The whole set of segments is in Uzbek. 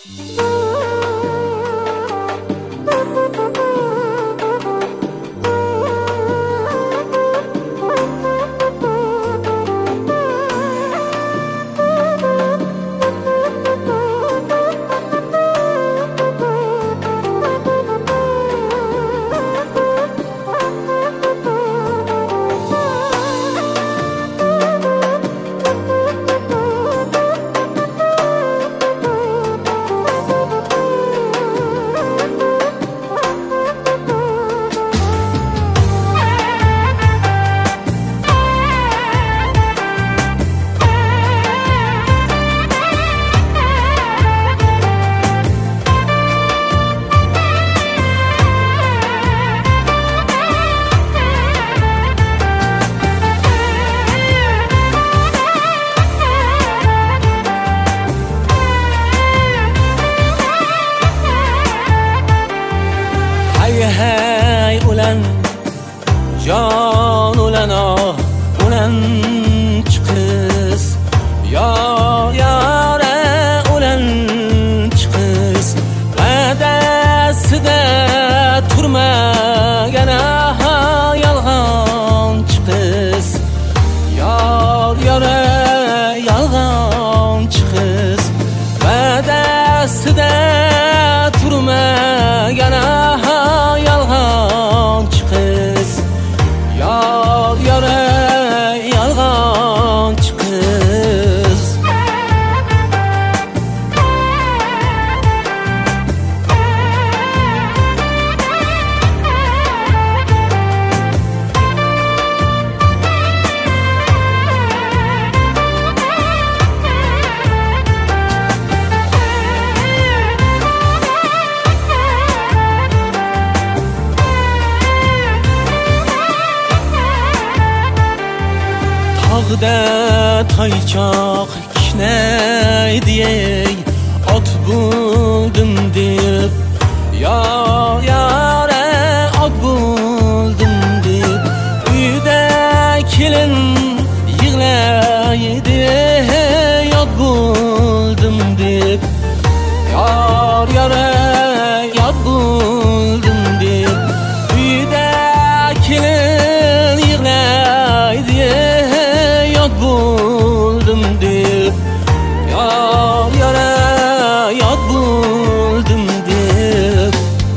Hey ulan jon ulan oh ulan chiqiz yo yore ulan chiqiz va'dasida turmagana yolg'on chiqiz yor yore yolg'on chiqiz va'dasida turmagana yolg'on chiqiz yor yore yolg'on chiqiz tog'da toychoq kishnaydi ey ot bo'ldim deb yo yore ot bo'ldim deb uyda kelin yig'laydi yot bo'ldim deb yor yore yot bo'ldim deb uyda kelin yig'laydi yot bo'ldim deb yor yore yot bo'ldim deb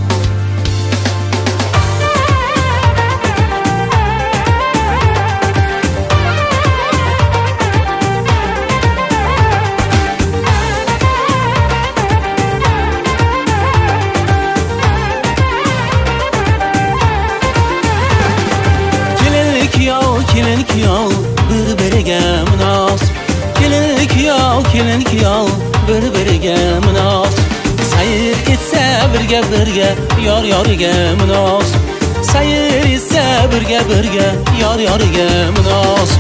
kelin kuyov bir-biriga munosib kelin kuyov bir-biriga munosib sayr etsa birga yor yoriga munosib sayr etsa birga yor yoriga munosib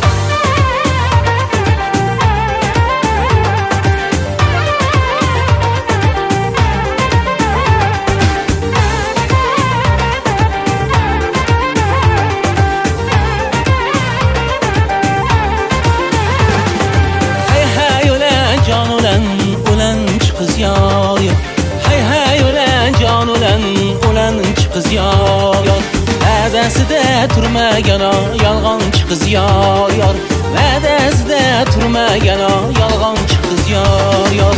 ulan chiqiz yor yor hey ulan jon ulan chiqiz yor yor va'dasida turmagana yolg'on chiqiz yor yor va'dasida turmagana yolg'on chiqiz yor yor